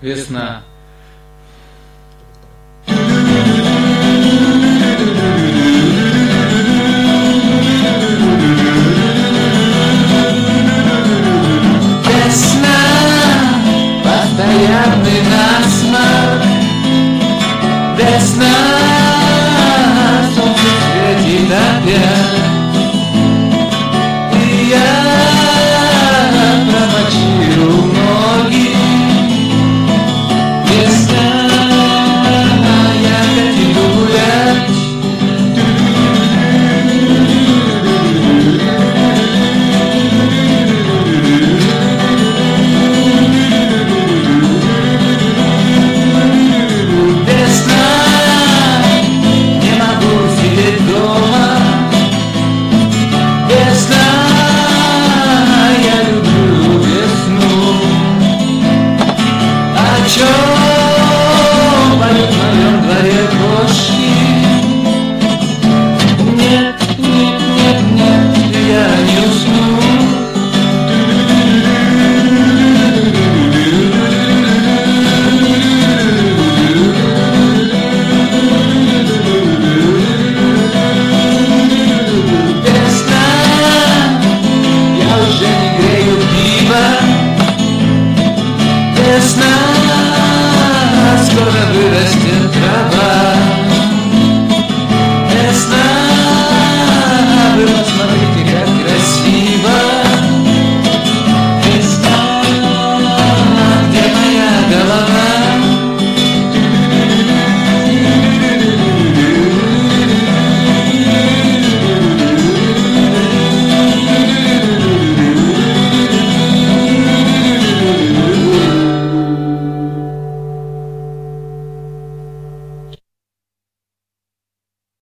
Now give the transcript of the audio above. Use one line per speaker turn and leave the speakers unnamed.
Весна.
Весна, постоянный насморк. Весна, солнце светит опять. И я промочил ноги. Весна, я хочу гулять. Весна, не могу сидеть дома. Весна, я люблю весну. О чем поют в моем дворе кошки? Нет, нет, нет, нет, я не усну. Весна, я уже не грею пиво. Весна, скоро вырастет